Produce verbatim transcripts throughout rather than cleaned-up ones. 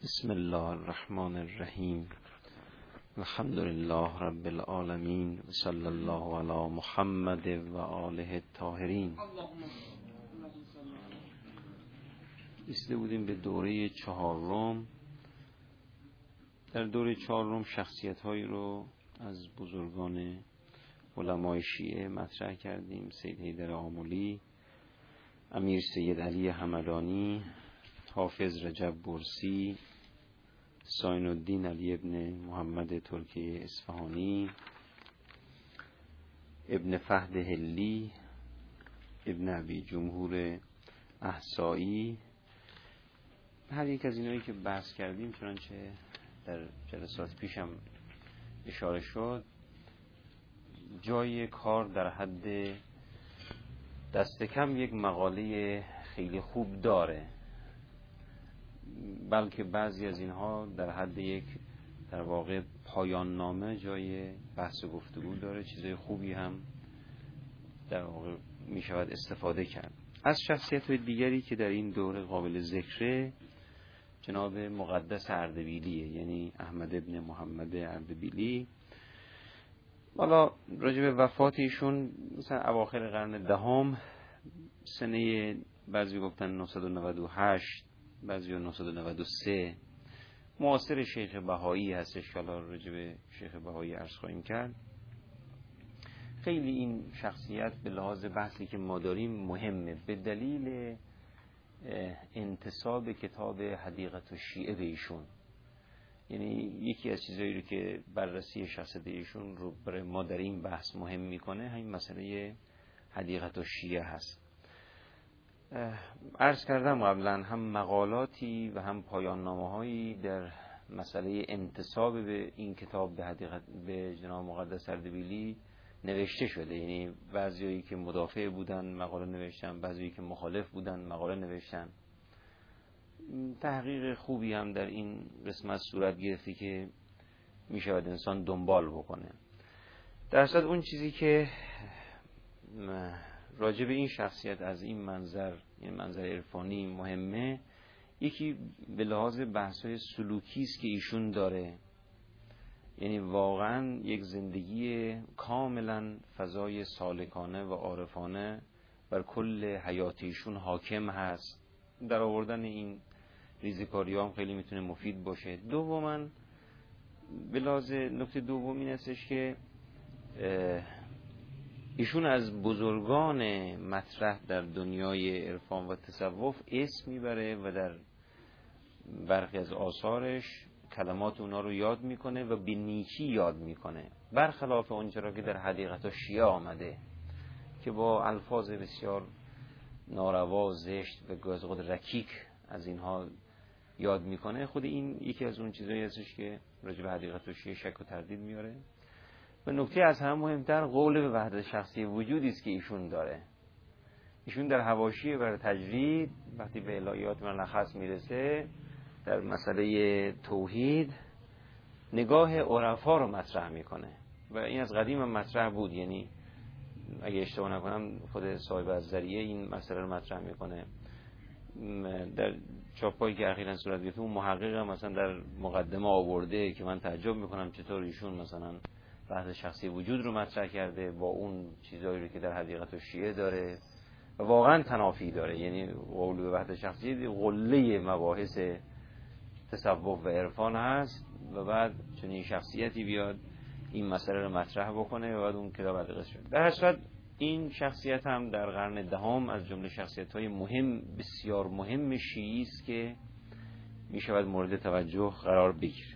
بسم الله الرحمن الرحیم. الحمد لله رب العالمین و صلی الله علی محمد و آله الطاهرین. رسیده بودیم به دوره چهارم. در دوره چهارم شخصیت هایی رو از بزرگان علمای شیعه مطرح کردیم: سید حیدر آملی، امیر سید علی همدانی، حافظ رجب برسی، ساین الدین علی ابن محمد ترکی اصفهانی، ابن فهد هلی، ابن ابی جمهور احصایی. هر یک از اینایی که بحث کردیم، چنانچه در جلسات پیشم اشاره شد، جای کار در حد دست کم یک مقاله خیلی خوب داره، بلکه بعضی از اینها در حد یک در واقع پایان نامه جای بحث و گفتگو داره، چیزای خوبی هم در واقع می شود استفاده کرد. از شخصیت های دیگری که در این دوره قابل ذکره جناب مقدس اردبیلیه، یعنی احمد ابن محمد اردبیلی. حالا راجع به وفات ایشون مثلا اواخر قرن دهم، سنه بعضی گفتن نهصد و نود و هشت، بعضی نهصد و نود و سه، معاصر شیخ بهایی هستش که حالا راجع به شیخ بهایی عرض خواهیم کرد. خیلی این شخصیت به لحاظ بحثی که ما داریم مهمه، به دلیل انتساب کتاب حدیقه الشیعه به ایشون. یعنی یکی از چیزایی رو که بررسی شخصیت ایشون رو برای ما در این بحث مهم میکنه همین مسئله حدیقه الشیعه هست. عرض کردم قبلا هم مقالاتی و هم پایان نامه‌هایی در مسئله انتساب به این کتاب به حدیقه به جناب مقدس اردبیلی نوشته شده. یعنی بعضیایی که مدافع بودن مقاله نوشتن، بعضیایی که مخالف بودن مقاله نوشتن. تحقیق خوبی هم در این قسمت صورت گرفتی که می شود انسان دنبال بکنه. در اصل اون چیزی که راجع به این شخصیت از این منظر، این منظر عرفانی مهمه، یکی به لحاظ بحث‌های سلوکی است که ایشون داره. یعنی واقعا یک زندگی کاملا فضای سالکانه و عارفانه بر کل حیات ایشون حاکم هست. در آوردن این ریزکاری هم خیلی میتونه مفید باشه. دوماً به لحاظ نکته دوم این هستش که ایشون از بزرگان مطرح در دنیای عرفان و تصوف اسم میبره و در برخی از آثارش کلمات اونا رو یاد میکنه و به نیکی یاد میکنه، برخلاف اونچه را که در حدیقه الشیعه آمده که با الفاظ بسیار ناروا، زشت و گاز خود رکیک از اینها یاد میکنه. خود این یکی از اون چیزایی هستش که راجع به حدیقه الشیعه شک و تردید میاره. و نکته از هم مهمتر قول به وحدت شخصی وجودی است که ایشون داره. ایشون در حواشی بر تجرید وقتی به الهیات ملخص میرسه در مسئله توحید نگاه عرفا رو مطرح میکنه و این از قدیم هم مطرح بود. یعنی اگه اشتباه نکنم خود صاحب الذریعه این مسئله رو مطرح میکنه در چاپایی که اخیراً صورت گرفته. اون محقق هم مثلا در مقدمه آورده که من تعجب میکنم چطور ایشون مثلا بحث شخصی وجود رو مطرح کرده با اون چیزایی رو که در حدیقه الشیعه داره و واقعا تنافی داره. یعنی قول به وحدت شخصی قله مباحث تصوف و عرفان هست و بعد چون این شخصیتی بیاد این مسئله رو مطرح بکنه و بعد اون کتاب حدیقه شد. در حقیقت این شخصیت هم در قرن دهم از جمله شخصیت‌های مهم، بسیار مهم شیعی است که می شود مورد توجه قرار بگیره.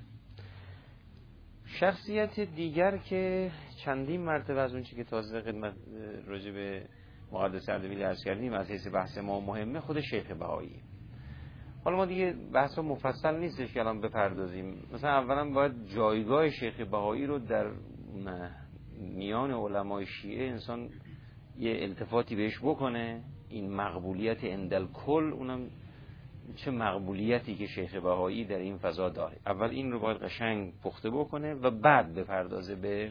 شخصیت دیگر که چندین مرتبه از اون چیزی که تازه خدمت راجع به مقدس اردبیلی عرض کردیم از حیث بحث ما مهمه، خود شیخ بهایی. حالا ما دیگه بحث مفصل نیستش که الان بپردازیم. مثلا اولا باید جایگاه شیخ بهایی رو در میان علمای شیعه انسان یه التفاتی بهش بکنه. این مقبولیت اندل کل، اونم چه مقبولیتی که شیخ بهایی در این فضا داره. اول این رو باید قشنگ پخته بکنه و بعد بپردازه به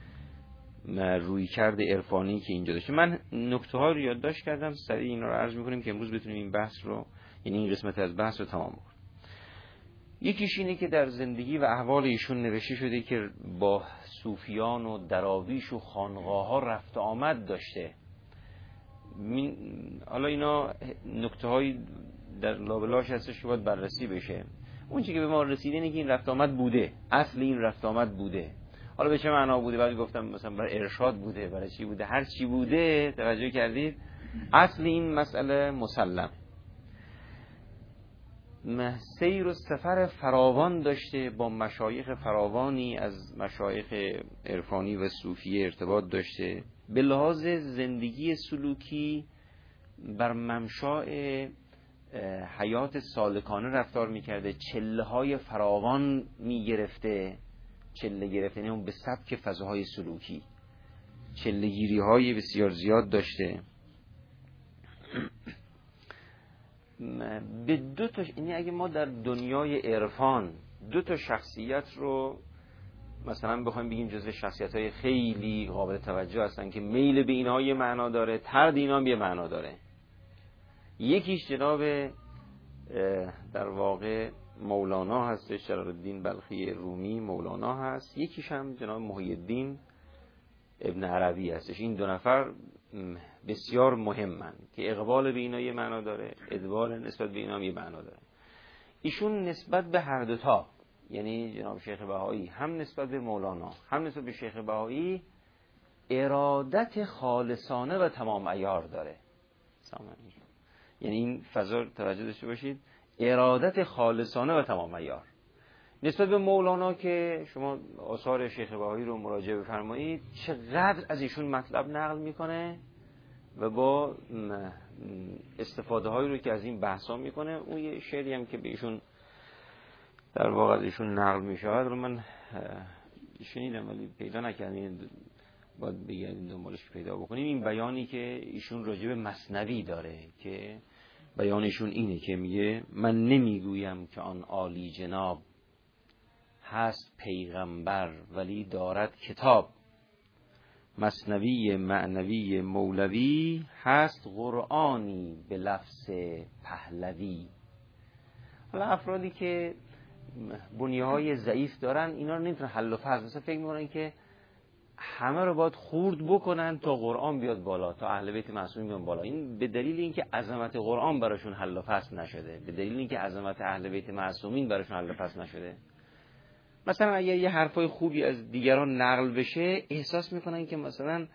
رویکرد عرفانی که اینجا داشته. من نکته ها رو یادداشت کردم، سریع اینا رو عرض می‌کنیم که امروز بتونیم این بحث رو، یعنی این قسمت از بحث رو تمام کنیم. یکیش اینه که در زندگی و احوال ایشون نوشته شده که با صوفیان و دراویش و خانقاه ها رفت آمد داشته. حالا اینا نکته های در لابلاش هستش که باید بررسی بشه. اون چیزی که به ما رسیده اینه که این رفت آمد بوده، اصل این رفت آمد بوده. حالا به چه معنا بوده؟ بعد گفتم مثلا برای ارشاد بوده، برای چی بوده، هر چی بوده، توجه کردید اصل این مسئله مسلم. سیر و سفر فراوان داشته، با مشایخ فراوانی از مشایخ عرفانی و صوفی ارتباط داشته. به لحاظ زندگی سلوکی بر ممشاء حیات سالکانه رفتار میکرده، چله های فراوان میگرفته. چله گرفته یعنی به سبک فضاهای سلوکی چله گیری های بسیار زیاد داشته. به دو تا، یعنی اگه ما در دنیای عرفان دو تا شخصیت رو مثلا بخوایم بگیم جزو شخصیت های خیلی قابل توجه هستن که میل به اینها یه معنا داره، طرد اینها یه معنا داره. یکیش جناب در واقع مولانا هستش، جلال‌الدین بلخی رومی مولانا هست. یکیش هم جناب محی الدین ابن عربی هستش. این دو نفر بسیار مهمن که اقبال به اینا یه معنا داره، ادبار نسبت به اینا یه معنا داره. ایشون نسبت به هر دوتا، یعنی جناب شیخ بهایی هم نسبت به مولانا هم نسبت به شیخ بهایی ارادت خالصانه و تمام عیار داره. یعنی این فضا توجه داشته باشید، ارادت خالصانه و تمام عیار. نسبت به مولانا که شما آثار شیخ بهایی رو مراجعه بفرمایید، چقدر از ایشون مطلب نقل میکنه و با استفاده هایی رو که از این بحثا میکنه. اون یه شعری هم که به ایشون در واقع از ایشون نقل میشود رو من شنیدم ولی پیدا نکردم، باید بگردیم دنبالش پیدا بکنیم. این بیانی که ایشون راجع به مثنوی داره که بیانشون اینه که میگه من نمیگویم که آن عالی جناب هست پیغمبر ولی دارد کتاب، مثنوی معنوی مولوی هست قرآنی به لفظ پهلوی. حالا افرادی که بنیه‌های ضعیف دارن اینا رو نمیتونن حل و فصل، مثلا فکر میکنن که همه رو باید خورد بکنن تا قرآن بیاد بالا، تا اهل بیت معصومین بیان بالا. این به دلیل اینکه عظمت قرآن براشون حل و فصل نشده، به دلیل اینکه عظمت اهل بیت معصومین براشون حل و فصل نشده. مثلا اگر یه حرفای خوبی از دیگران نقل بشه احساس میکنن که مثلا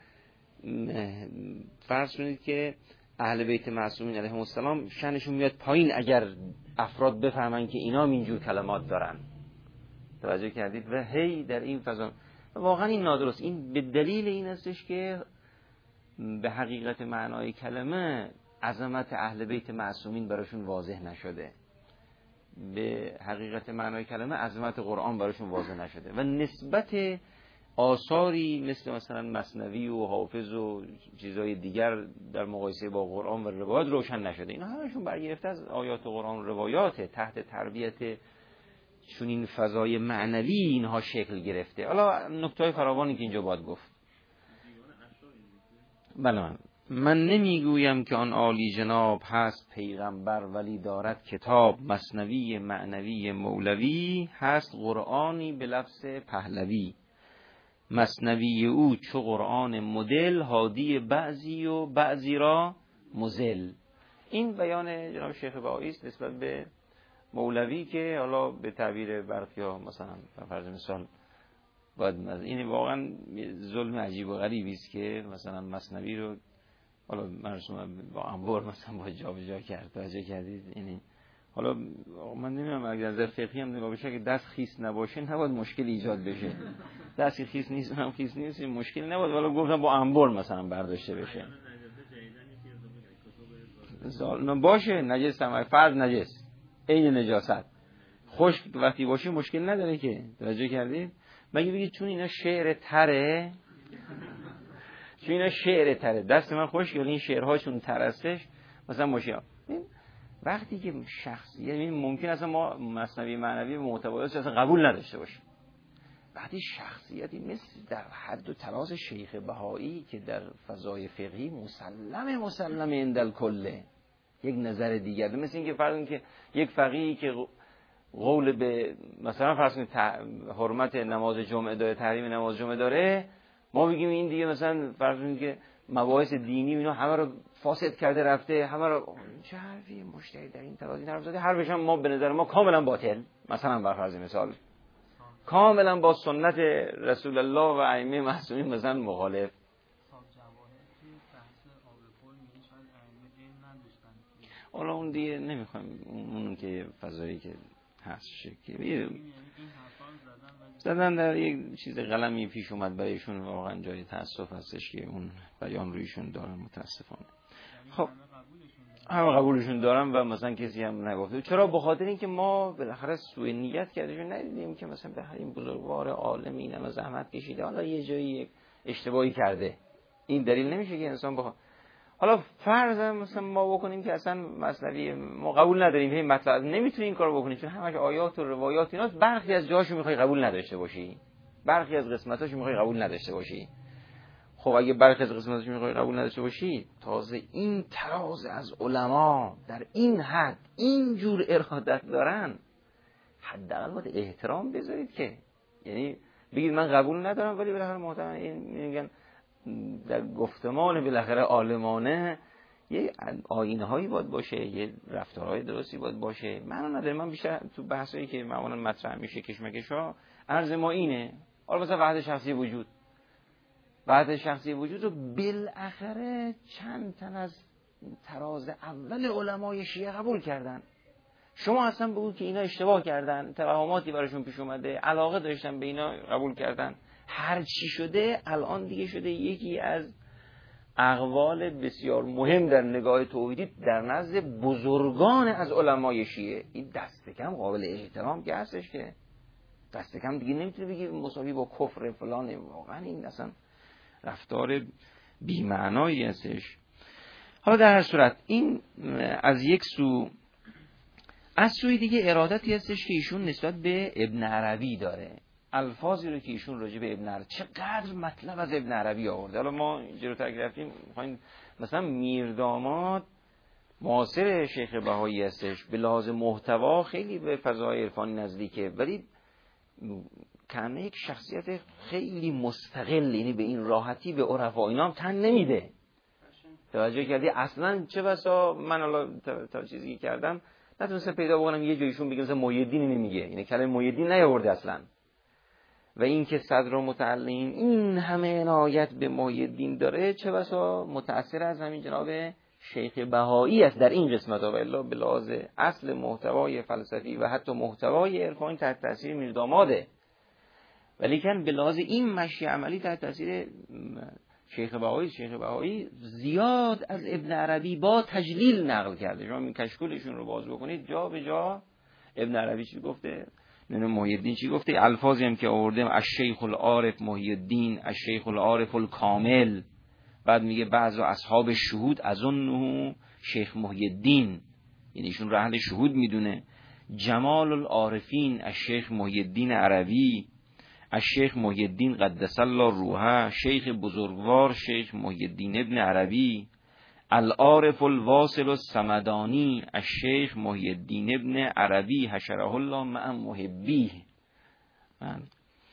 فرض کنید که اهل بیت معصومین علیهم السلام شأنشون میاد پایین اگر افراد بفهمن که اینا هم اینجور کلمات دارن. توجه کردید؟ و هی در این فضا واقعا این نادرست. این به دلیل این استش که به حقیقت معنای کلمه عظمت اهل بیت معصومین براشون واضح نشده، به حقیقت معنای کلمه عظمت قرآن براشون واضح نشده و نسبت آثاری مثل مثلا مثنوی و حافظ و چیزهای دیگر در مقایسه با قرآن و روایات روشن نشده. اینا همشون برگرفته از آیات قرآن و روایات، تحت تربیت چون این فضای معنوی اینها شکل گرفته. حالا نکته‌های فراوانی که اینجا باید گفت. بله من, من نمیگویم که آن عالی جناب هست پیغمبر ولی دارد کتاب، مثنوی معنوی مولوی هست قرآنی به لفظ پهلوی، مثنوی او چو قرآن مدل هادی بعضی و بعضی را مزل. این بیان جناب شیخ بهایی است نسبت به مولوی که حالا به تعبیر برخیا مثلا فرض مثال باید این واقعا ظلم عجیب و غریبی است که مثلا مثنوی رو حالا مرسوم با انبار مثلا با جا به جا کرد. توجه کردید؟ یعنی حالا من نمیدونم اگر نظر فقهی هم نگاه بشه که دست خیس نباشه نباید مشکل ایجاد بشه. دستی خیس نیست هم خیس نیست مشکل نباید، حالا گفتم با انبار مثلا برداشته بشه. باشه نجس هم فرض نجس این نجاست خشک وقتی باشه مشکل نداره که. توجه کردید؟ مگه بگید چون اینا شعر تره، چون اینا شعر تره دست من خشک ولی این شعرها چون ترستش مثلا مشکل. وقتی که شخصی یعنی ممکن اصلا ما مثنوی معنوی معتبرش اصلا قبول نداشته باشیم، وقتی شخصیتی مثل در حد و تراز شیخ بهایی که در فضای فقهی مسلم مسلم اندل کله یک نظر دیگر، مثل این که فرض که یک فقیهی که قول به مثلا فرض کنید حرمت نماز جمعه داره، تحریم نماز جمعه داره، ما بگیم این دیگه مثلا فرض کنید که مباحث دینی اینا همه رو فاسد کرده رفته، همه رو چه حرفی مشتری در این تراز این حرف زده، حرفش هم ما به نظر ما کاملا باطل، مثلا بر فرض مثال کاملا با سنت رسول الله و ائمه معصومین مثلا مخالف. حالا اون دیگه نمیخوایم اون که فضایی که هست شکلی زدن در یک چیز قلمی پیش اومد برایشون، واقعا جای تأسف هستش که اون بیان رویشون دارن متاسفانه. خب همه قبولشون دارم و مثلا کسی هم نگفته. چرا؟ به خاطر اینکه ما بالاخره سوء نیت کردیم، ندیدیم که مثلا به این بزرگوار عالم اینم زحمت کشیده حالا یه جایی اشتباهی کرده. این دلیل نمیشه که انسان بخواد. حالا فرض مثلا ما بکنیم که اصلا مثلا ما قبول نداریم این مطلب، نمیتونیم این کارو بکنیم چون همش آیات و روایات ایناست، برخی از جاهاشو میخوای قبول نداشته باشی، برخی از قسمتاشو میخوای قبول نداشته باشی. خب اگه برخی از قسمتاشو میخوای قبول نداشته باشی، تازه این تراز از علما در این حد این جور ارادت دارن، حداقل باید احترام بذارید که، یعنی بگید من قبول ندارم ولی بالاخره محترم این میگن در گفتمان بالاخره عالمانه یه آیینه هایی باید باشه، یه رفتارهای درستی باید باشه. من ندارم، من بیشتر تو بحثایی که معمولا مطرح میشه کشمکش‌ها عرض ما اینه. حالا مثلا وحدت شخصی وجود، وحدت شخصی وجود رو بالاخره چند تن از تراز اول علمای شیعه قبول کردن. شما اصلا بگو که اینا اشتباه کردن، توهماتی براشون پیش اومده، علاقه داشتن به اینا قبول کردن، هر چی شده الان دیگه شده یکی از اقوال بسیار مهم در نگاه توحیدی در نزد بزرگان از علمای شیعه. این دست کم قابل احترام که هستش، که دست کم دیگه نمیتونه بگی مساوی با کفر فلان. واقعا این اصلا رفتار بی‌معنایی هستش. حالا در هر صورت این از یک سو، از سوی دیگه ارادتی هستش که ایشون نسبت به ابن عربی داره. الفاظی رو که ایشون راجع به ابن عربی، چقدر مطلب از ابن عربی آورده. حالا ما جلوتر رفتیم می‌خوایم مثلا میرداماد معاصر شیخ بهایی هستش، به لحاظ محتوا خیلی به فضای عرفانی نزدیکه، ولی کنه یک شخصیت خیلی مستقل، یعنی به این راحتی به عرفا اینا هم تن نمیده. توجه کردی؟ اصلا چه بسا من حالا تا, تا چیزی کردم نتونستم پیدا بکنم یه جایشون بگم مثلا محی الدین نمیگه، یعنی کلمه محی الدین نیاورده اصلا. و این که صدر متعلین این همه عنایت به محی الدین داره، چه بسا متأثر از همین جناب شیخ بهایی است در این قسمت ها، و الا به لحاظ اصل محتوای فلسفی و حتی محتوای عرفانی تحت تاثیر میرداماده، ولی کن به لحاظ این مشی عملی تحت تاثیر شیخ بهایی. شیخ بهایی زیاد از ابن عربی با تجلیل نقل کرده. شما این کشکولشون رو باز بکنید جا به جا ابن عربی چی گفته، نه محی الدین چی گفته، الفاظی هم که آورده از شیخ العارف محی الدین، از شیخ العارف الکامل، بعد میگه بعض اصحاب شهود از اون شیخ محی الدین، یعنی ایشون رو اهل شهود میدونه. جمال العارفین از شیخ محی الدین عربی، از شیخ محی الدین قدس الله روحه، شیخ بزرگوار شیخ محی الدین ابن عربی. العارف الواصل الصمدانی از شیخ محی الدین ابن عربی حشره الله مع محبیه. من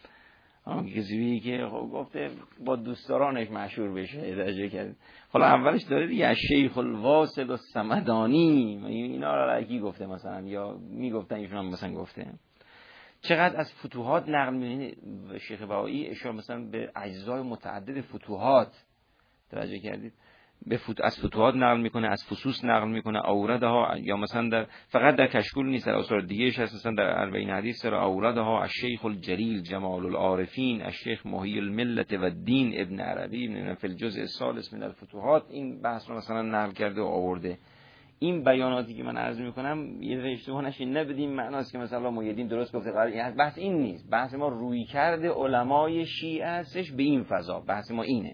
آن کسی که خب گفته با دوستدارانش مشهور بشه درجه کرد. حالا اولش داره دیگه از شیخ الواصل الصمدانی، اینا رو کی گفته مثلا، یا میگفتن ایشون هم مثلا گفته. چقدر از فتوحات نقل می‌کنه شیخ بهایی، اشاره مثلا به اجزای متعدد فتوحات توجه کردید، به فت... از فتوحات نقل میکنه، از فصوص نقل میکنه، اوردها، یا مثلا در فقط در کشکول نیست، در اصول دیگه‌اش هست، مثلا در اربعین حدیث سر اوردها از شیخ الجلیل جمال العارفین از شیخ محی الملت و الدین ابن عربی من فی الجزء الثالث من الفتوحات. این بحث رو مثلا نقل کرده و آورده. این بیاناتی که من عرض میکنم یه اشتباه نشه نبدیم معناست که مثلا محی الدین درست گفته، قرار بحث این نیست. بحث ما روی کرده علمای شیعه هستش به این فضا، بحث ما اینه.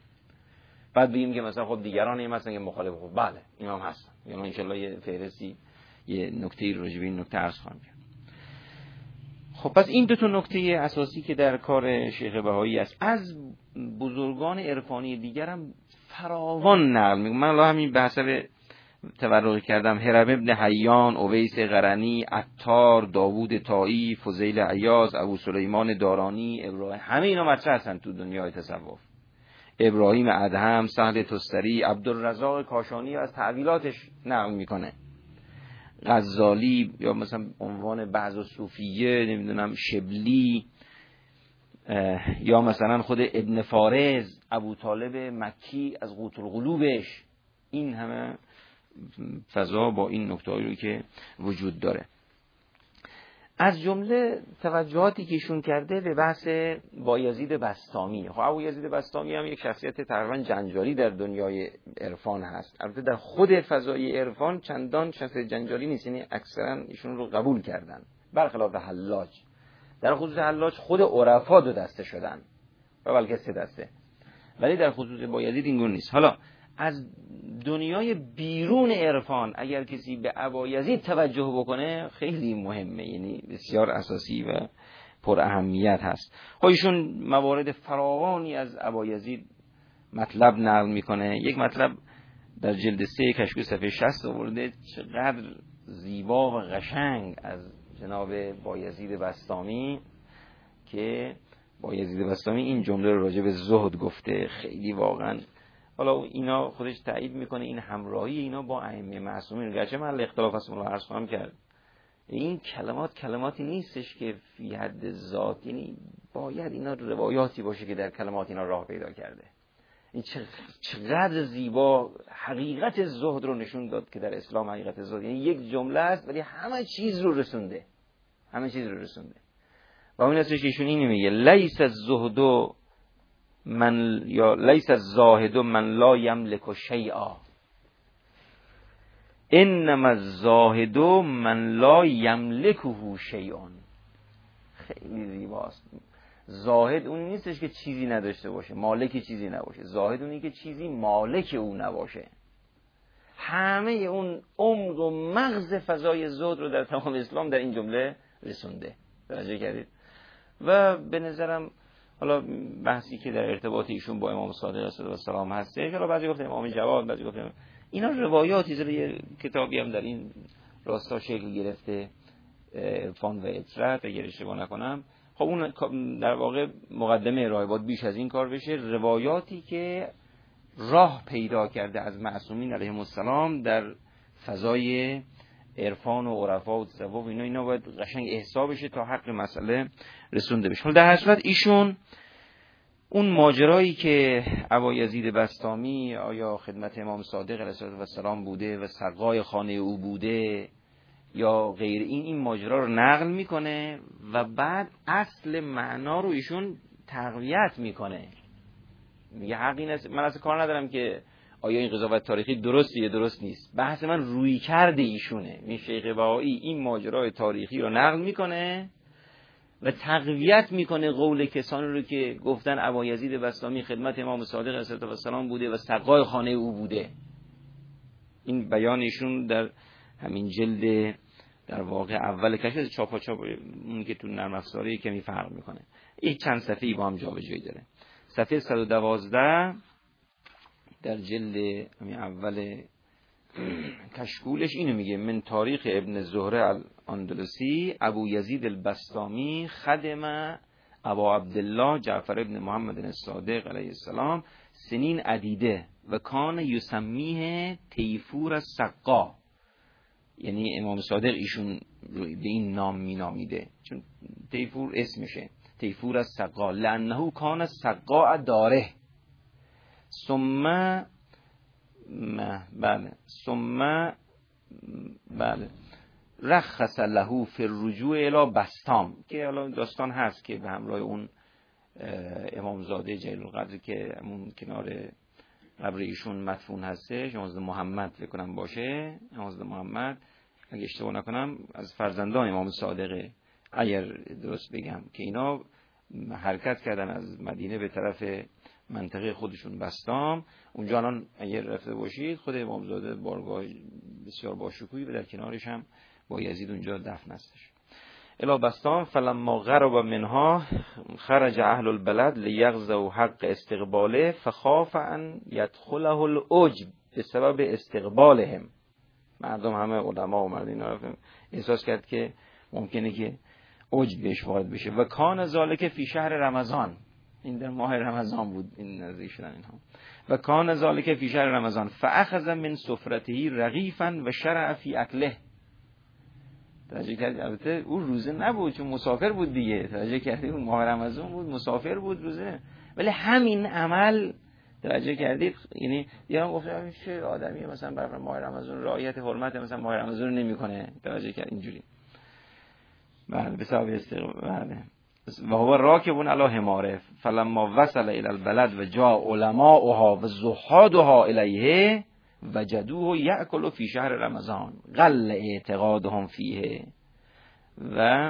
بعد بگیم که مثلا خب دیگران این مثلا که مخالف، خب بله اینا هم هستن، یعنی ان شاء الله یه فهرستی یه نکته راجع به این نکته عرض خواهم کرد. خب پس این دو تا نکته اساسی که در کار شیخ بهایی است. از بزرگان عرفانی دیگر هم فراوان نقل میگم. من الان همین بحث تورقی کردم، هرم ابن حیان، اویس قرنی، عطار، داوود طایی، فضیل عیاض، ابو سلیمان دارانی، ابراهیم، همه اینا مطرح هستن تو دنیای تصوف. ابراهیم ادهم، سهل تستری، عبدالرزاق کاشانی از تعویلاتش نقل میکنه. غزالی یا مثلا عنوان بعض صوفیه، نمیدونم شبلی، یا مثلا خود ابن فارز، ابو طالب مکی از قوت القلوبش. این همه فضا با این نکته‌ای رو که وجود داره. از جمله توجهاتی که ایشون کرده به بحث بایزید بسطامی. خب بایزید بسطامی هم یک شخصیت تقریبا جنجالی در دنیای عرفان هست. البته در خود فضای عرفان چندان شخصیت جنجالی نیست، یعنی اکثرا ایشون رو قبول کردن، برخلاف حلاج. در خصوص حلاج خود عرفا دو دسته شدن و بلکه سه دسته، ولی در خصوص بایزید این گونه نیست. حالا از دنیای بیرون عرفان اگر کسی به ابایزید توجه بکنه خیلی مهمه، یعنی بسیار اساسی و پر اهمیت هست. خب ایشون موارد فراوانی از ابایزید مطلب نقل میکنه. یک مطلب در جلد سه کشکول صفحه شصت آورده، چقدر زیبا و قشنگ از جناب بایزید بسطامی که بایزید بسطامی این جمله رو راجع به زهد گفته. خیلی واقعا، حالا اینا خودش تایید میکنه این همراهی اینا با ائمه معصومین، گرچه محل اختلاف است، اون رو عرض خواهم کرد. این کلمات کلماتی نیستش که فی حد ذات، یعنی باید اینا روایاتی باشه که در کلمات اینا راه پیدا کرده. این چقدر زیبا حقیقت زهد رو نشون داد که در اسلام حقیقت زهد یعنی یک جمله است ولی همه چیز رو رسونده، همه چیز رو رسونده. و اون اصلش ایشون اینو میگه لیس الزهد من یا لیس الزاهد من لا یملک شیئا، انما الزاهد من لا یملکه شیء. خیلی زیباست. زاهد اون نیستش که چیزی نداشته باشه، مالک چیزی نباشه. زاهد اونی که چیزی مالک او نباشه. همه اون عمق و مغز فضای زهد رو در تمام اسلام در این جمله رسونده. توجه کردید؟ و به نظرم حالا بحثی که در ارتباط ایشون با امام صادق علیه السلام هسته، حالا بعضی گفتن امام جواد، بعضی گفتن اینا روایاتی زیر یه کتابی هم در این راستا شکل گرفته، عرفان و اطرت اگر اشتباه نکنم. خب اون در واقع مقدمه ارائه بود بیش از این کار بشه. روایاتی که راه پیدا کرده از معصومین علیهم السلام در فضای عرفان و عرفا و تصوف، اینا اینا باید قشنگ احسا بشه تا حق مسئله رسونده بشه. حالا در هر صورت ایشون اون ماجرایی که ابایزید بسطامی آیا خدمت امام صادق علیه السلام بوده و سقای خانه او بوده یا غیر این، این ماجرا رو نقل میکنه و بعد اصل معنا رو ایشون تقویت میکنه. میگه حقی نیست، من اصلا کار ندارم که آیا این قضاوت تاریخی درسته یا درست نیست، بحث من روی کرده ایشونه. این شیخ بهایی این ماجرای تاریخی رو نقل میکنه و تقویت میکنه قول کسانی رو که گفتن ابایزید بسطامی خدمت امام صادق علیه السلام بوده و سقای خانه او بوده. این بیان ایشون در همین جلد در واقع اول کشف چاپا چاپ اون که تو نرم افزاری کمی فرق میکنه. این چند صفحه‌ای با هم جابجایی داره. صفحه صد و دوازده در جلد همین اول کشکولش اینو میگه: من تاریخ ابن زهره الاندلسی ابو یزید البسطامی خدم ابا عبدالله جعفر ابن محمد الصادق علیه السلام سنین عدیده و کان یسمیه تیفور السقا. یعنی امام صادق ایشون به این نام می نامیده چون تیفور اسمشه، تیفور السقا، لانه کان السقا داره. ثم بله ثم بله رخص له فی الرجوع الی بسطام، که حالا داستان هست که به همراه اون امامزاده جلیل القدر که همون کنار قبر ایشون مدفون هستش، امامزاده محمد فکر کنم باشه، امامزاده محمد اگه اشتباه نکنم از فرزندان امام صادقه اگر درست بگم، که اینا حرکت کردن از مدینه به طرف منطقه خودشون بسطام. اونجا الان اگر رفته باشید خود امامزاده بارگاه بسیار باشکوهی و در کنارش هم با یزید اونجا دفن هستش. الی بسطام فلما غرب منها خرج اهل البلد لیغزوا حق استقباله فخاف ان يدخله العجب بسبب استقبالهم. مردم همه علما اومد اینا رو احساس کرد که ممکنه که عجب بهش وارد بشه. و کان ذالک فی شهر رمضان، این در ماه رمضان بود این نزدیک شدن اینها. و کان ذالک فی شهر رمضان فاخذ من سفرته رغیفا و شرع فی اکله. توجه کردید؟ البته اون روزه نبود چون مسافر بود دیگه. توجه کردید؟ اون ماه رمضان بود، مسافر بود روزه، ولی همین عمل توجه کردید؟ یعنی دیگه گفتم چه آدمیه مثلا برای ماه رمضان رعایت حرمت مثلا ماه رمضان رو نمیکنه. توجه کرد اینجوری. بله به سبب استقبال. بله و هو راکبون علی حماره فلما وصل الى البلد و جاء علماؤها و زهادها الیه وجدوه یأکل فی شهر رمضان قل اعتقادهم فیه. و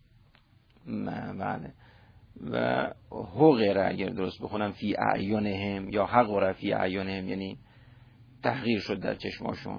بله و حقر، اگر درست بخونم، فی اعینهم یا حقر فی اعینهم، یعنی تحقیر شد در چشماشون،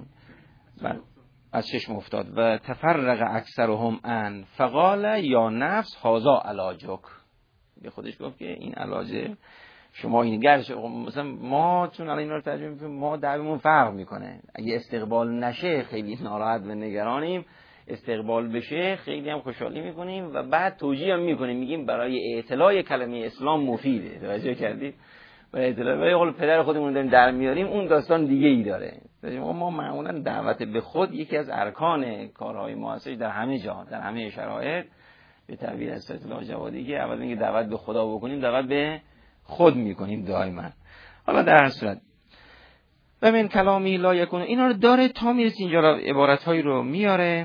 از چشم افتاد. و تفرق اکثرهم ان فقال یا نفس هذا علاجک. به خودش گفت که این علاجه شما، این گرش مثلا ما چون الان اینا رو ترجمه می‌کنیم ما دعوامون فرق میکنه. اگه استقبال نشه خیلی ناراحت و نگرانیم، استقبال بشه خیلی هم خوشحالی میکنیم و بعد توجیه هم میکنیم، میگیم برای اعتلاع کلمه اسلام مفیده. توجه کردید؟ برای اطلاع برای قول پدر خودمون داریم در میاریم، اون داستان دیگه ای داره. ما معمولا دعوت به خود یکی از ارکان کارهای مؤسسه در همه جا در همه شرایط به تعبیر از اصطلاح جوادی که اول میگه دعوت به خدا بکنیم، دعوت به خود میکنیم دائما. حالا در هر صورت و من کلامی لا یکون، اینا رو داره تا میرسه اینجا را عبارت‌هایی رو میاره،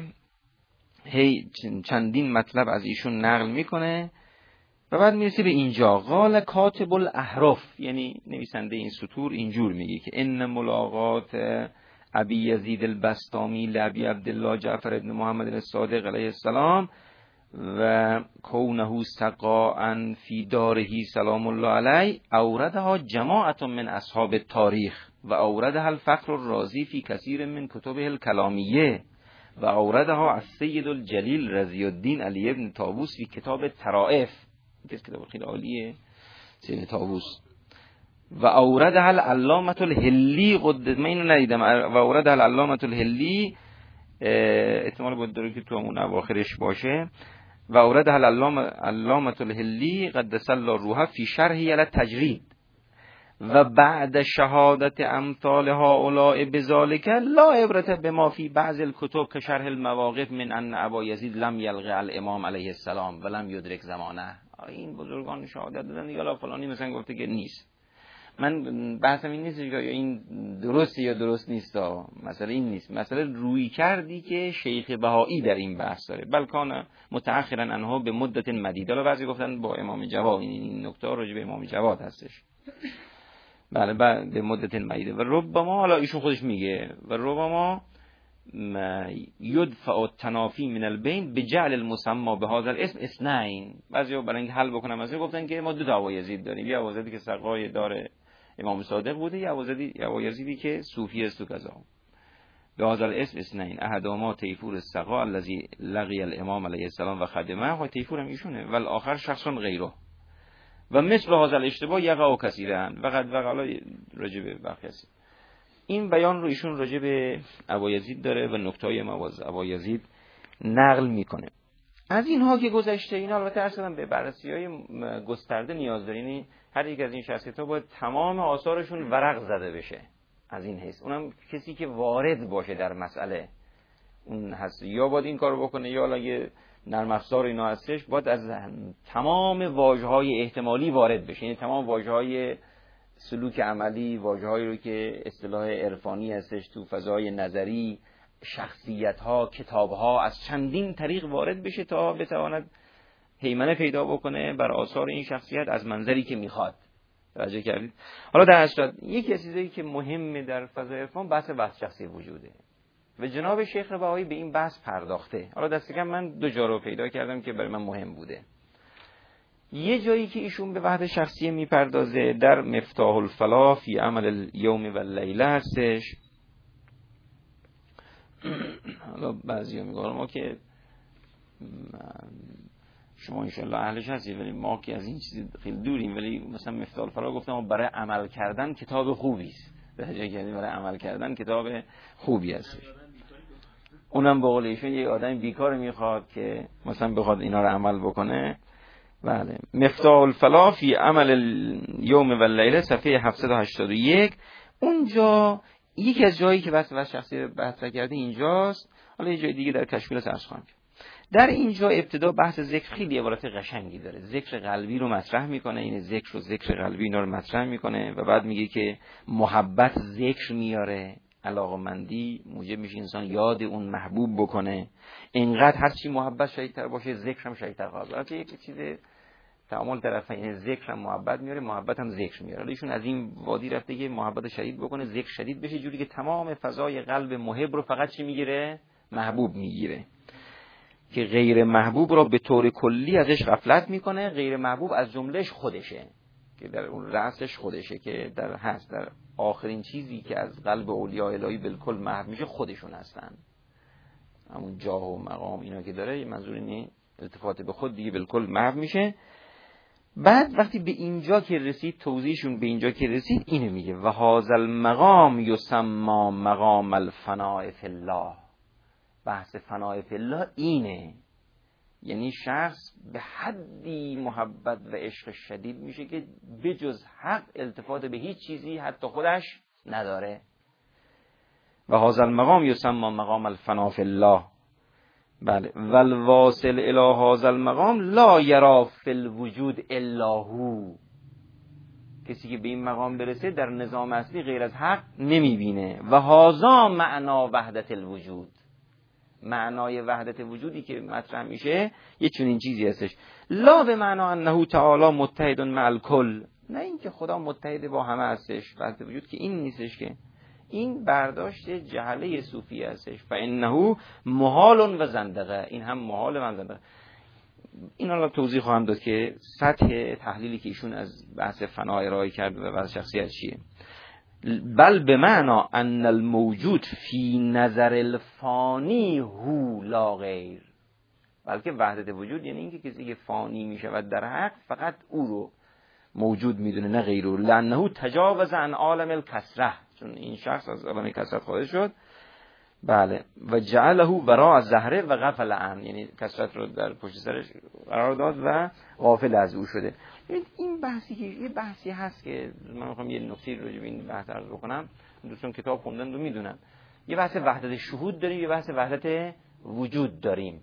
هی چندین مطلب از ایشون نقل میکنه و بعد میرسه به اینجا قال کاتب الاحرف، یعنی نویسنده این سطور اینجور میگه که ان ملاقات ابی یزید البسطامی لابی عبدالله جعفر ابن محمد الصادق علیه السلام و کونه سقاء فی داره سلام الله علیه اوردها جماعت من اصحاب التاریخ و اوردها الفخر الرازی فی کثیر من کتبه الکلامیه و اوردها السید الجلیل رضی الدین علی ابن طاووس فی کتاب طرائف، که کتاب خیلی عالیه سید طاووس. و اوردها العلامة الهلی قدس، من اینو ندیدم، و اوردها العلامة الهلی، احتمال بود داره که تو همون اواخرش باشه. و اوردها العلامة الهلی قدس الله روحه فی شرحه علی التجرید و بعد شهادت امثال هؤلاء بذلك لا عبرت بما فی بعض الکتب که شرح المواقف من ان ابا یزید لم یلقى الامام علیه السلام و لم یدرک زمانه. این بزرگان شهادت دادن یا فلانی مثلا گفته که نیست. من بحثم این نیست که این درست یا درست نیست، مسئله این نیست، مسئله روی کردی که شیخ بهایی در این بحث داره. بلکان متأخرا انها به مدت مدیده، حالا بعضی گفتن با امام جواد، این نکته راجع به امام جواد هستش. بله به مدت مدیده. و ربما، حالا ایشون خودش میگه، و ربما یدفع التنافی من البین بجعل المسمى بهذا الاسم اثنين. بعضیا برای اینکه حل بکنن مثلا گفتن که ما دو تا ابایزید داریم، یه ابایزیدی که سقای داره امام صادق بوده، یه ابایزیدی یه ابایزیدی که صوفی است و کذا. بهذا الاسم اثنين احدهما تیفور السقا الذي لقي الامام علیه السلام و خدمه، و تیفور هم ایشونه، و الاخر شخص غیره. و مثل هذا الاشتباه یقع کثیرا وقد وقع راجع به بقیه. این بیان رو ایشون راجع به ابایزید داره و نکته‌های مواز ابایزید نقل میکنه. از اینها که گذشته، اینا البته اصلا به بررسی‌های گسترده نیاز داره، یعنی هر یک از این شخصیت‌ها باید تمام آثارشون ورق زده بشه. از این حیث اونم کسی که وارد باشه در مسئله اون هست، یا باید این کارو بکنه، یا اگه نرم افزار اینا هستش باید از تمام واژه‌های احتمالی وارد بشه، یعنی تمام واژه‌های سلوک عملی، واژه‌هایی رو که اصطلاح عرفانی هستش تو فضای نظری، شخصیت‌ها، کتاب‌ها، از چندین طریق وارد بشه تا بتواند هیمنه پیدا بکنه بر آثار این شخصیت از منظری که میخواد. توجه کردید؟ حالا در اصل یکی از چیزایی که مهمه در فضای عرفان بحث بحث شخصی وجوده و جناب شیخ بهایی به این بحث پرداخته. حالا دست کم من دو جا رو پیدا کردم که برای من مهم بوده. یه جایی که ایشون به وحدت شخصیه میپردازه در مفتاح الفلاح فی عمل الیوم و اللیله هستش. حالا بعضیا میگن ما که شما انشالله اهلش هستید، ولی ما که از این چیز خیلی دوریم، ولی مثلا مفتاح الفلاح گفتم برای عمل کردن کتاب خوبی است. به جای که برای عمل کردن کتاب خوبی است. اونم به قول ایشون یه آدم بیکار میخواد که مثلا بخواد اینا رو عمل بکنه. بله. مفتاح الفلاح فی عمل اليوم و اللیله صفحه هفتصد و هشتاد و یک. اونجا یکی از جایی که بحث و شخصی بحث کرده اینجاست. حالا یه جای دیگه در کشمیر سرش خواهم کرد. در اینجا ابتدا بحث ذکر خیلی عبارت قشنگی داره. ذکر قلبی رو مطرح میکنه، این ذکر و ذکر قلبی اینا رو مطرح میکنه و بعد میگه که محبت ذکر میاره، علاقمندی موجب میشه انسان یاد اون محبوب بکنه. اینقدر هر چی محبت شدیدتر باشه ذکر هم شدیدتر خواهد بود. البته یک چیز تعامل طرفین، ذکر هم محبت میاره، محبت هم ذکر میاره. ایشون از این وادی رفته که محبت شدید بکنه، ذکر شدید بشه، جوری که تمام فضای قلب محب رو فقط چی میگیره؟ محبوب میگیره، که غیر محبوب رو به طور کلی ازش غفلت میکنه. غیر محبوب از جملهش خودشه، که در اون رأسش خودشه، که در هست در آخرین چیزی که از قلب اولیاء الهی بالکل محو میشه خودشون هستن. همون جاه و مقام اینا که داره، منظور اینه التفات به خود دیگه بالکل محو میشه. بعد وقتی به اینجا که رسید، توضیحشون به اینجا که رسید، اینو میگه و هذا المقام یسمى مقام الفناء فی الله. بحث فناء فی الله اینه، یعنی شخص به حدی محبت و عشق شدید میشه که بجز حق التفات به هیچ چیزی حتی خودش نداره. و هذا المقام یسمى مقام الفناء فی الله. بله. والواصل الی هذا المقام لا یرا فی الوجود الا هو. کسی که به این مقام برسه در نظام اصلی غیر از حق نمیبینه. و هذا معنا وحدت الوجود. معنای وحدت وجودی که مطرح میشه یه چنین چیزی هستش. لا به معنا انه تعالی متحد مع الکل. نه اینکه خدا متحد با همه هستش. وحدت وجود که این نیستش، که این برداشت جهله صوفی هستش. فانه محال و زندقه. این هم محال و زندقه. این حالا توضیح خواهم داد که سطح تحلیلی که ایشون از بحث فنا ارائه کرد و بحث شخصیت چیه. بل به معنا ان الموجود فی نظر الفانی هو لا غیر. بلکه وحدت وجود یعنی اینکه کسی که فانی میشه و در حق فقط او رو موجود میدونه، نه غیر او. لانه تجاوز عن عالم الکثره. چون این شخص از عالم کثرت خارج شد. بله. و جعله وراء الزهره و غفل عن، یعنی کثرت رو در پشت سرش قرار داد و غافل از او شده. این بحثی که یه بحثی هست که من میخوام یه نکته راجع به این بحث عرض بکنم. دوستان کتاب خوندن و میدونن. یه بحث وحدت شهود داریم، یه بحث وحدت وجود داریم.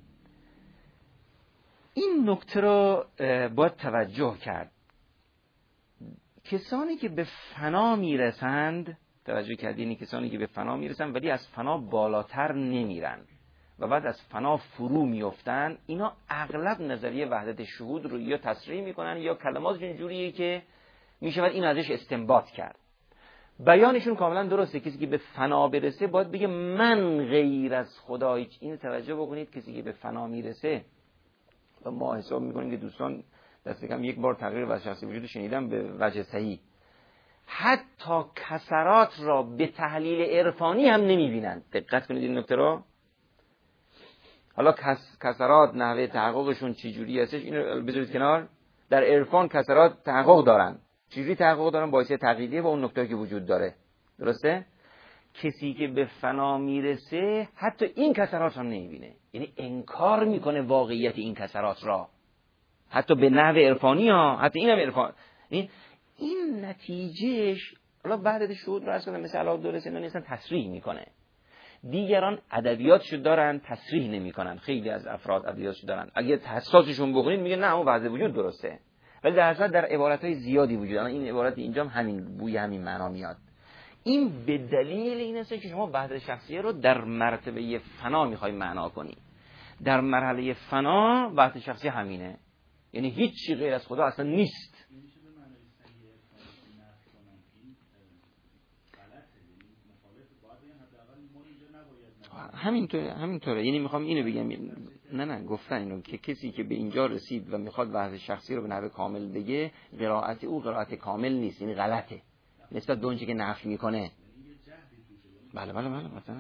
این نکته رو باید توجه کرد. کسانی که به فنا میرسند، توجه کردین، کسانی که به فنا میرسن ولی از فنا بالاتر نمیرن و بعد از فنا فرو میافتن، اینا اغلب نظریه وحدت شهود رو یا تصریح میکنن یا کلماتشون جوریه که میشود این ازش استنباط کرد. بیانشون کاملا درسته. کسی که به فنا برسه باید بگه من غیر از خدا هیچ. این توجه بکنید، کسی که به فنا میرسه و ما حساب میکنیم که دوستان دست کم یک بار تغییر وجه شخصی وجود شنیدم به وجه صحیح، حتی کسرات را به تحلیل عرفانی هم نمیبینند. دقت کنید این نکته را. حالا کس، کسرات نحوه تحققشون چی جوری هستش اینو بذارید کنار. در عرفان کسرات تحقق دارن. چجوری تحقق دارن؟ باعث تقییدیه با اون نکته که وجود داره. درسته؟ کسی که به فنا میرسه حتی این کسرات هم نمیبینه، یعنی انکار میکنه واقعیت این کسرات را، حتی به نحو عرفانی ها، حتی این هم عرفان. این این نتیجهش حالا وحدت شهود رو اصلا مثل علاء الدوله سنانی اصلا تصریح میکنه. دیگران ادبیاتشو دارن تصریح نمیکنن. خیلی از افراد ادبیاتشو دارن، اگه حساسشون بکنید میگه نه اون وحدت وجود درسته، ولی در اصل در عبارتهای زیادی وجود داره. این عبارت اینجا هم همین بوی همین معنا میاد. این به دلیل این است که شما وحدت شخصیه رو در مرتبه فنا میخوای معنا کنی. در مرحله فنا وحدت شخصیه همینه، یعنی هیچ چیز غیر از خدا اصلا نیست. همینطوره همینطوره یعنی میخوام اینو بگم. نه نه گفتن اینو که کسی که به اینجا رسید و میخواد وحدت شخصی رو به نحو کامل بگه، قرائت او قرائت کامل نیست، یعنی غلطه نسبت به اون چیزی که نفی میکنه. بله بله بله مثلا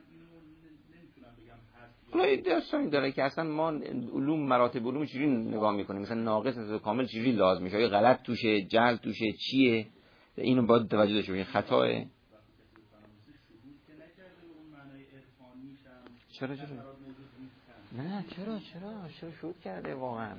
حالا داستانی داره که اصلا ما علوم مراتب علوم چجوری نگاه میکنیم، مثلا ناقص از کامل چجوری لازم میشه، غلط توشه، جهل توشه، چیه، اینو باید توجه داشته باشید. خطاه چرا چرا نه چرا چرا چرا شهود کرده واقعا؟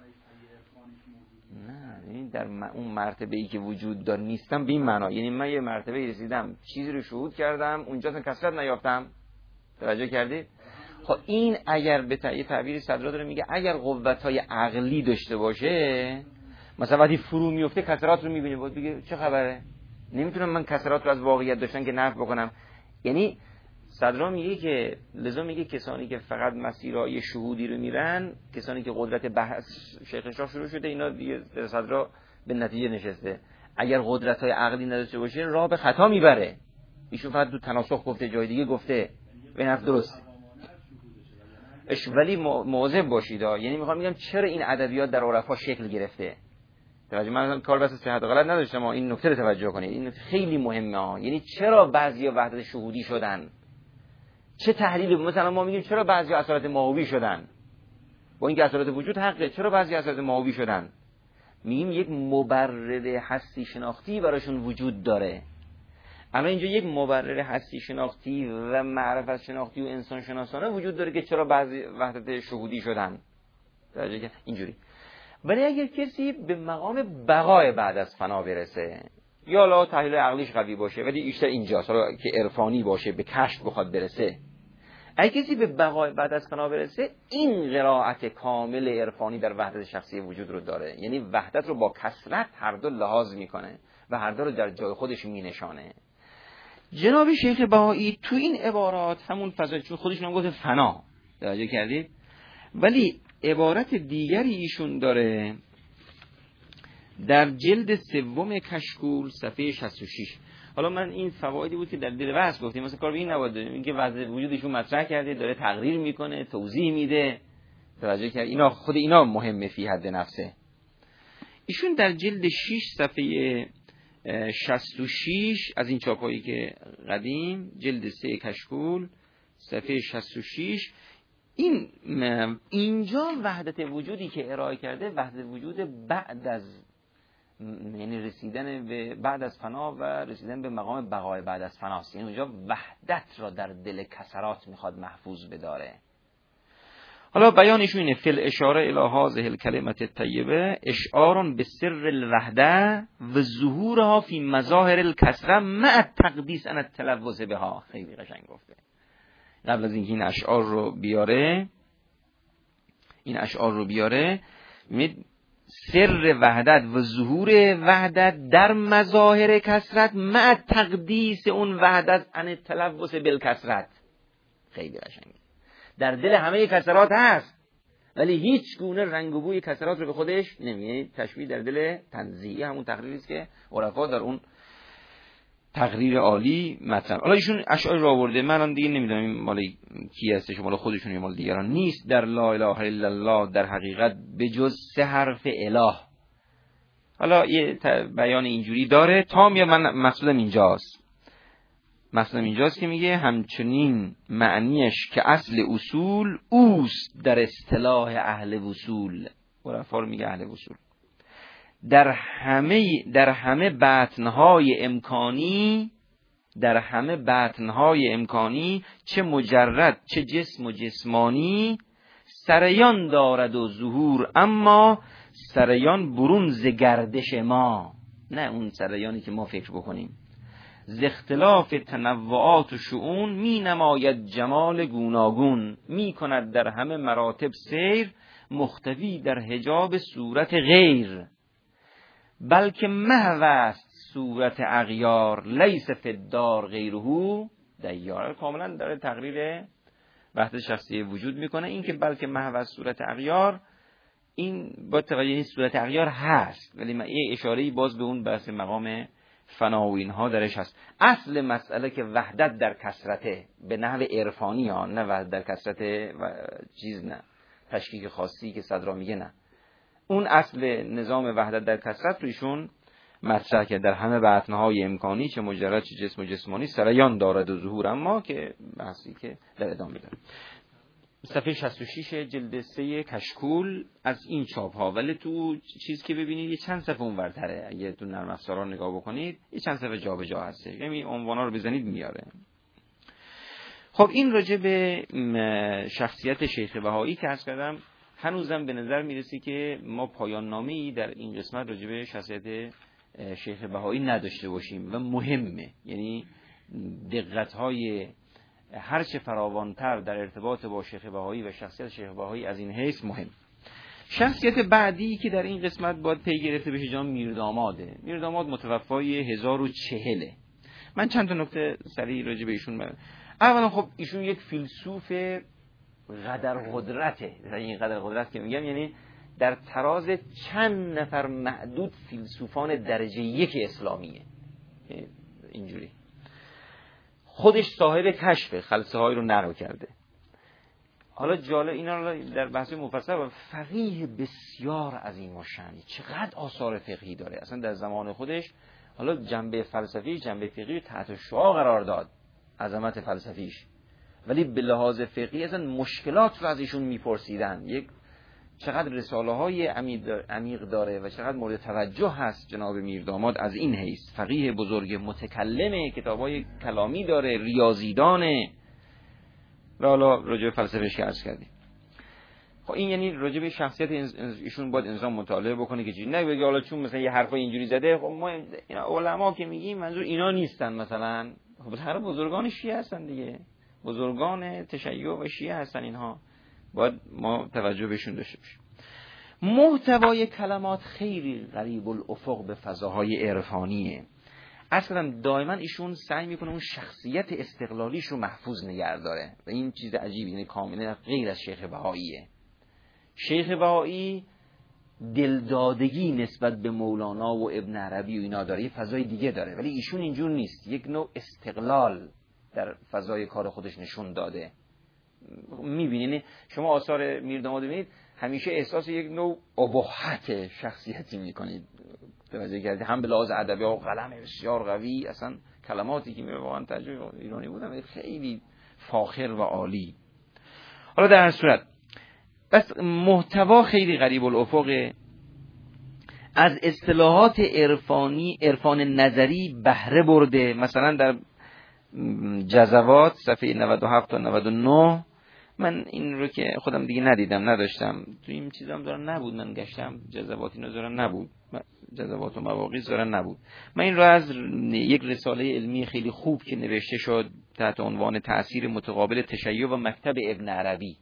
نه یعنی در اون مرتبه ای که وجود دار نیستم به این معنا، یعنی من یه مرتبه رسیدم چیزی رو شهود کردم اونجا اصلا کثرت نیافتم. توجه کردید؟ خب این اگر به تعبیر صدرا داره میگه اگر قوت‌های عقلی داشته باشه، مثلا وقتی فرو میفته کثرات رو میبینه بود بگه چه خبره؟ نمیتونم من کثرات رو از واقعیت داشتن که نفی بکنم. یعنی صدرا میگه که لذا میگه کسانی که فقط مسیرهای شهودی رو میرن، کسانی که قدرت بحث شیخ شاه شروع شده، اینا دیگه صدرا به نتیجه نشسته اگر قدرت‌های عقلی نداشته باشه راه به خطا میبره. ایشون فقط تو تناسخ گفته، جای دیگه گفته به نفع درست اش، ولی مواظب باشید. یعنی میخوام میگم چرا این ادبیات در عرفا شکل گرفته. توجه، من کار بس صحت غلط نداشتم، اما این نکته رو توجه کنید، این نکته خیلی مهمه ها. یعنی چرا بعضیا وحدت شهودی شدن؟ چه تحلیلی؟ مثلا ما میگیم چرا بعضیا اثرات ماهوی شدن؟ با اینکه اثرات وجود حقه، چرا بعضی اثرات ماهوی شدن؟ میگیم یک مبرر هستی شناختی براشون وجود داره. اما اینجا یک مبرر هستی شناختی و معرفت شناختی و انسان شناسانه وجود داره که چرا بعضی وحدت شهودی شدن. درجه اینجوری. ولی اگر کسی به مقام بقای بعد از فنا برسه، یا لا تحلیل عقلیش قوی باشه ولی بیشتر اینجاست، حالا که عرفانی باشه به کشف بخواد برسه، اگر کسی به بقای بعد از فنا برسه، این قرائت کامل عرفانی در وحدت شخصی وجود رو داره. یعنی وحدت رو با کثرت هر دو لحاظ میکنه و هر دو رو در جای خودش مینشانه. جناب شیخ بهایی تو این عبارات همون فضا، چون خودشون هم گفته فنا، توجه کردید؟ ولی عبارت دیگری ایشون داره در جلد سوم کشکول صفحه شصت و شش. حالا من این فوایدی بود که در دل بحث گفتیم، مثلا کار به این نباید، اینکه وضع وجودشون مطرح کرده، داره تقریر میکنه، توضیح میده، توجه کرد؟ اینا خود اینا مهمه فی حد نفسه. ایشون در جلد شش صفحه شصت و شش از این چاپایی که قدیم، جلد سه کشکول صفحه شصت و شش، این اینجا وحدت وجودی که ارائه کرده وحدت وجود بعد از، یعنی رسیدن به بعد از فنا و رسیدن به مقام بقای بعد از فناست. یعنی اونجا وحدت را در دل کسرات میخواد محفوظ بداره. حالا بیانشون اینه: فل اشاره الی هذه الکلمه الطیبه اشعار به سر الوحده و ظهورها فی مظاهر الکسره مع التقدیس عن التلوث بها. خیلی قشنگ گفته. قبل از اینکه این اشعار رو بیاره این اشعار رو بیاره می سر وحدت و ظهور وحدت در مظاهر کسرت مع تقدیس اون وحدت عن التلوث بالکسرت. خیلی قشنگه. در دل همه کسرات هست ولی هیچ گونه رنگ و بوی کسرات رو به خودش نمیه. تشبیه در دل تنزیه، همون تقریری است که عرفا در اون تقریر عالی مطلب. حالا ایشون اشعار رو آورده، منم دیگه نمیدونم این مال کی هستش، مال خودشون یا مال دیگران نیست. در لا اله الا الله در حقیقت به جز سه حرف اله. حالا یه بیان اینجوری داره تام، یا من مقصودم اینجاست مقصودم اینجاست که میگه همچنین معنیش که اصل اصول اوست در اصطلاح اهل وصول. عرفا رو میگه اهل وصول. در همه در همه بطنهای امکانی در همه بطنهای امکانی چه مجرد چه جسم و جسمانی سریان دارد و ظهور، اما سریان برون ز گردش ما، نه اون سریانی که ما فکر بکنیم. ز اختلاف تنوعات و شؤون می نماید جمال گوناگون، می کند در همه مراتب سیر مختفی در حجاب صورت غیر. بلکه محو است صورت اغیار لیس فی الدار غیره دیار. کاملا داره تقریر وحدت شخصی وجود میکنه. این که بلکه محو است صورت اغیار، این با توجه این صورت اغیار هست، ولی من یه اشاره‌ای باز به اون بحث مقام فنا و اینها درش هست. اصل مسئله که وحدت در کثرته به نحو عرفانی ها، نه وحدت در کثرت و چیز، نه تشکیک خاصی که صدرا میگه، نه اون اصل نظام وحدت در کثرت رو ایشون مطرح کرد. در همه بطنهای امکانی چه مجرد چه جسم و جسمانی سریان دارد و ظهور، اما که بحثی که در ادامه داره. صفحه شصت و شش جلد سه کشکول از این چاپ ها. ولی تو چیز که ببینید یه چند صفحه اونورتره، اگه تو نرم افزارا نگاه بکنید یه چند صفحه جابجا هست، یعنی عنوانا رو بزنید میاره. خب این راجع به شخصیت شیخ بهایی که عرض کردم، هنوزم به نظر میرسه که ما پایان نامه‌ای در این قسمت راجع به شخصیت شیخ بهایی نداشته باشیم و مهمه، یعنی دقت‌های هرچه فراوانتر در ارتباط با شیخ بهایی و شخصیت شیخ بهایی از این حیث مهم. شخصیت بعدی که در این قسمت باید پی گرفته بشه جناب میرداماده. میرداماد متوفای هزار و چهل. من چند تا نکته سریع راجع به ایشون بگم. اولا خب ایشون یک فیلسوف قدر قدرته. این قدر قدرت که میگم یعنی در تراز چند نفر معدود فیلسوفان درجه یک اسلامیه. اینجوری خودش صاحب کشف خلسه هایی رو نرو کرده. حالا جالب اینا رو در بحث مفصل و فقیه بسیار عظیم و شأنی، چقدر آثار فقهی داره اصلا در زمان خودش. حالا جنبه فلسفی جنبه فقهی تحت شعاع قرار داد، عظمت فلسفیش، ولی به لحاظ فقهی اصلا مشکلات رو از ایشون میپرسیدن. یک چقدر رساله های عمیق داره و چقدر مورد توجه هست جناب میرداماد از این حیث. فقیه بزرگ، متکلمه، کتابای کلامی داره، ریاضیدانه و حالا راجع به فلسفهش که عرض کردیم. خب این یعنی راجع به شخصیت ایشون باید انسان مطالعه بکنه که چیزی نه بگه حالا چون مثلا یه حرفای اینجوری زده خب ما اینا علما که میگیم منظور اینا نیستن. مثلا خب هر بزرگان شیعه هستن دیگه، بزرگان تشیع و شیعه هستن، اینها باید ما توجه بهشون داشته باشیم. محتوای کلمات خیلی غریب الافق به فضاهای عرفانیه. اصلا دائما ایشون سعی میکنه اون شخصیت استقلالیش رو محفوظ نگه داره و این چیز عجیبی، یعنی کاملا غیر از شیخ بهاییه. شیخ بهایی دلدادگی نسبت به مولانا و ابن عربی و اینا داره، یه فضای دیگه داره، ولی ایشون اینجور نیست. یک نوع استقلال در فضای کار خودش نشون داده. میبینید شما آثار میرداماد ببینید همیشه احساس یک نوع ابهت شخصیتی میکنید، توجه کردید؟ هم به لحاظ ادبی و قلم بسیار قوی، اصلا کلماتی که میره واقعا ترجمه ایرانی بودن خیلی فاخر و عالی. حالا در هر صورت بس محتوا خیلی غریب الافقه، از اصطلاحات عرفانی عرفان نظری بهره برده. مثلا در جزوات صفحه نود و هفت تا نود و نه، من این رو که خودم دیگه ندیدم نداشتم تو این چیزام دارن نبود، من گشتم جزوات اینا دارن نبود، جزوات و مواقیت دارن نبود. من این رو از یک رساله علمی خیلی خوب که نوشته شد تحت عنوان تأثیر متقابل تشیع و مکتب ابن عربی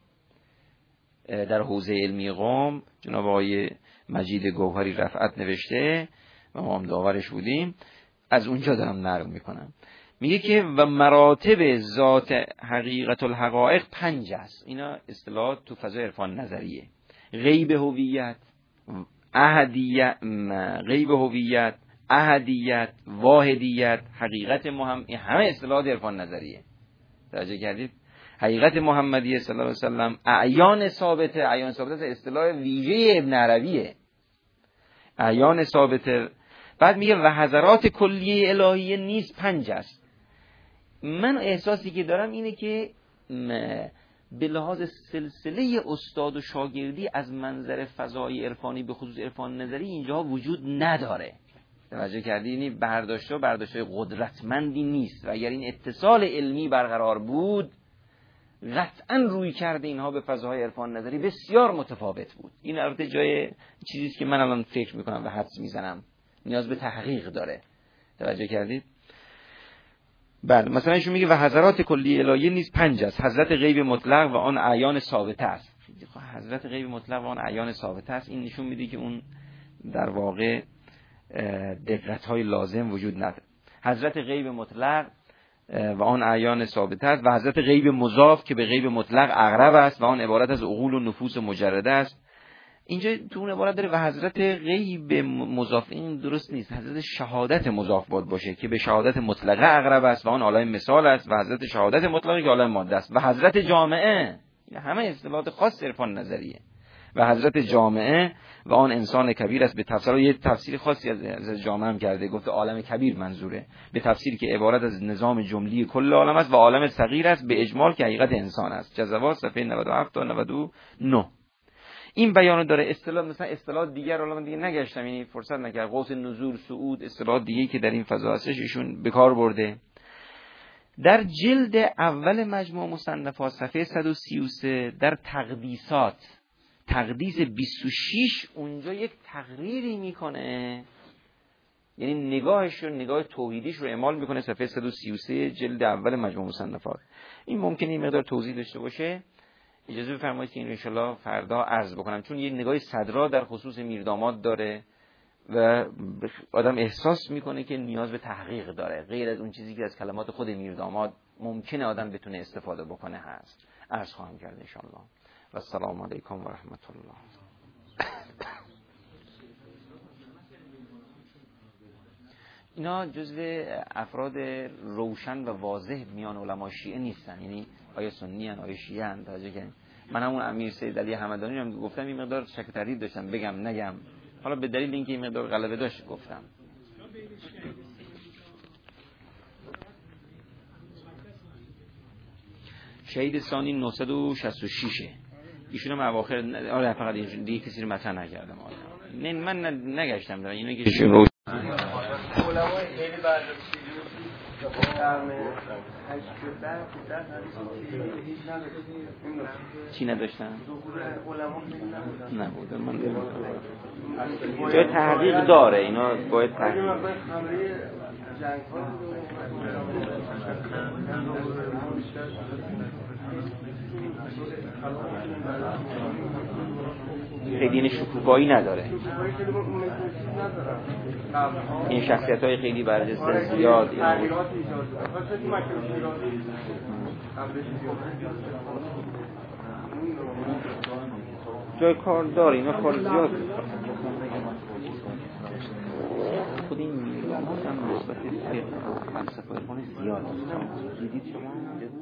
در حوزه علمی قم، جناب آقای مجید گوهری رفعت نوشته و ما هم داورش بودیم، از اونجا دارم نقل میکنم. میگه که و مراتب ذات حقیقت الحقائق پنج است. اینا اصطلاحات تو فضای عرفان نظریه. غیب هویت، احدیت، غیب هویت، احدیت، واحدیت، حقیقت محمد، این همه اصطلاحات عرفان نظریه. توجه کردید؟ حقیقت محمدیه صلی الله علیه و سلم، اعیان ثابته. اعیان ثابته اصطلاح ویژه ابن عربیه. اعیان ثابته. بعد میگه و حضرات کلیه الهیه نیز پنج است. من احساسی که دارم اینه که به لحاظ سلسله استاد و شاگردی از منظر فضای عرفانی به خصوص عرفان نظری اینجا وجود نداره. توجه کردی؟ یعنی برداشت و برداشت قدرتمندی نیست و اگر این اتصال علمی برقرار بود قطعا روی کرده اینها به فضای عرفان نظری بسیار متفاوت بود. این البته جای چیزیست که من الان فکر میکنم و حدس میزنم، نیاز به تحقیق داره. توجه کردید؟ بله، مثلا ایشون میگه و حضرات کلی الهیه نیز پنج است. حضرت غیب مطلق و آن اعیان ثابته است. حضرت غیب مطلق و آن اعیان ثابته است، این نشون میده که اون در واقع دقت‌های لازم وجود نداره. حضرت غیب مطلق و آن اعیان ثابته است و حضرت غیب مضاف که به غیب مطلق اقرب است و آن عبارت از عقول و نفوس مجرده است. اینجا تو اون عبارت داره و حضرت غیب مضاف، این درست نیست. حضرت شهادت مضاف باید باشه که به شهادت مطلقه اقرب است و آن عالم مثال است و حضرت شهادت مطلقه که عالم ماده است و حضرت جامعه، این همه اصطلاحات خاص عرفان نظریه. و حضرت جامعه و آن انسان کبیر است. به تفسیر یه تفسیر خاصی از حضرت جامعه هم کرده، گفته عالم کبیر منظوره، به تفسیر که عبارت از نظام جملی کل عالم است و عالم صغیر است به اجمال که حقیقت انسان است. جزوات صفحه نود و هفت تا نود و نه. این بیانو داره. اصطلاح مثلا اصطلاح دیگر رو من دیگه نگشتم، یعنی فرصت نکرد. قوس نزول، صعود، اصطلاح دیگه‌ای که در این فضا هستش ایشون به کار برده. در جلد اول مجموع مصنفات صفحه صد و سی و سه در تقدیسات تقدیس بیست و شش اونجا یک تقریری میکنه، یعنی نگاهش رو نگاه توحیدیش رو اعمال میکنه. صفحه صد و سی و سه جلد اول مجموع مصنفات. این ممکنه این مقدار توضیح داشته باشه، اجازه بفرمایید که این رو ان شاءالله فردا عرض بکنم، چون یه نگاه صدرا در خصوص میرداماد داره و آدم احساس میکنه که نیاز به تحقیق داره، غیر از اون چیزی که از کلمات خود میرداماد ممکنه آدم بتونه استفاده بکنه هست. عرض خواهم کرد ان شاءالله. و السلام علیکم و رحمت الله. اینا جزو افراد روشن و واضح میان علما شیعه نیستن، یعنی آیا سنی ان آیا شیعه ان. توجه کنید، من همون امیر سید علی همدانی رو گفتم این مقدار شک و تردید داشتم بگم نگم، حالا به دلیل اینکه این مقدار غلبه داشت گفتم. شهید ثانی نهصد و شصت و شش ایشون هم اواخر، آره فقط ایشون دیگه کسی رو مطرح نکردم. آره نه من نگشتم در اینا که علمای خیلی برداشتی چی نداشتن؟ نبوده. من جای تحقیق داره، اینا باید تحقیق. خیلی این شکوفایی نداره، این شخصیت های خیلی برجسته زیاد جای کار داره، اینا کار زیاد خود این میرامات هم نسبت فلسفه خانه زیاد دیدید شما